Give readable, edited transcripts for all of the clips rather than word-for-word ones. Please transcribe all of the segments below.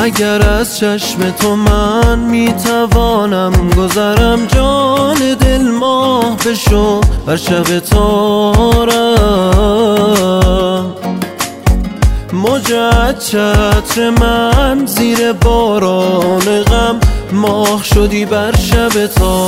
اگر از چشم تو من میتوانم گذرم، جان دل ماه بشو بر شب تارم. موج چتر من زیر باران غم، ماه شدی بر شب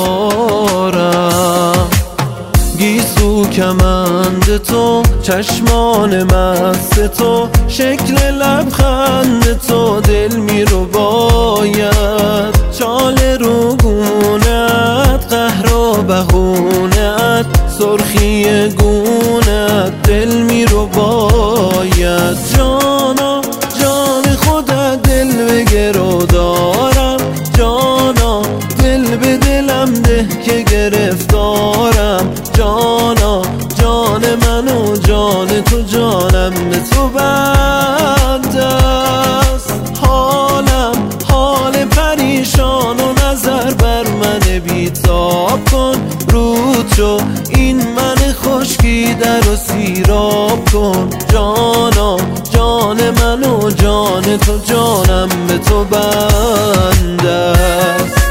تارم. گیسو کمند تو، چشمان مست تو، شکل لبخند تو دل می رو باید. چال روگونت، قهر و بهونت، سرخی گونت دل می رو باید. جانا جان خودت دل بگرو دارم، جانا دل به دلم ده که گرفتارم. جانا جان من و جان تو، جانم به تو بند است. حالم حال پریشان و نظر بر من بیتاب کن. رود شو این من خشکی در و سیراب کن. جانا جان من و جان تو، جانم به تو بند است.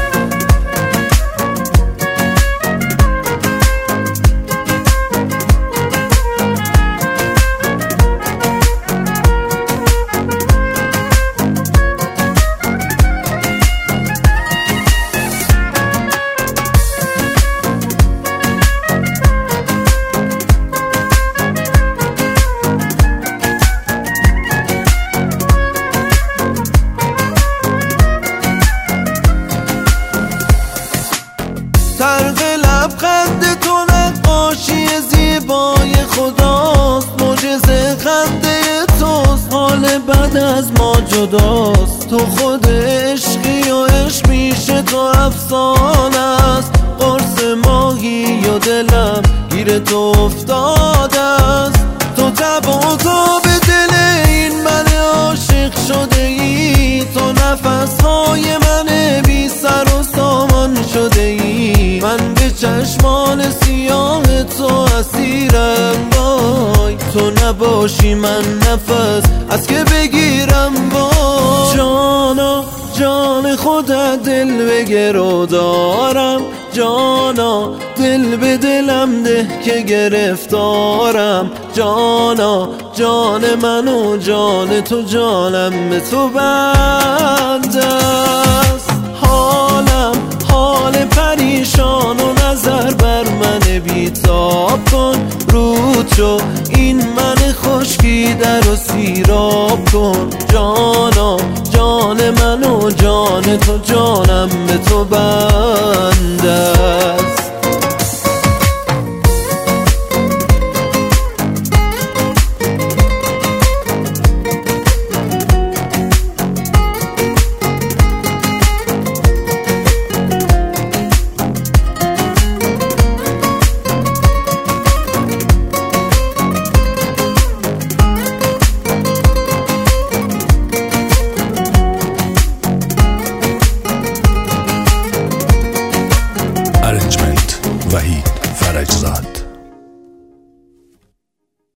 طرف لبخند تو نقاشی زیبای خداست. معجزه خنده توست، حال بعد از ما جداست. تو خود عشقی و عشق میشه تو افسانه است. قرص ماهی و دلم گیر تو افتاده است. تو تب و تو به دل این من عاشق شده ای. تو نفسهای من بی سر و سامان شده ای. من به چشمان سیاه تو اسیرم، وای تو نباشی من نفس از که بگیرم. وای جانا جان خودت دل بگرو دارم، جانا دل به دلم ده که گرفتارم. جانا جان من و جان تو، جانم به تو بند است. حالم حال پریشان و نظر بر من بیتاب کن. رود شو این من خشکی در و سیراب کن. جانا جان من و جان تو، جانم به تو بند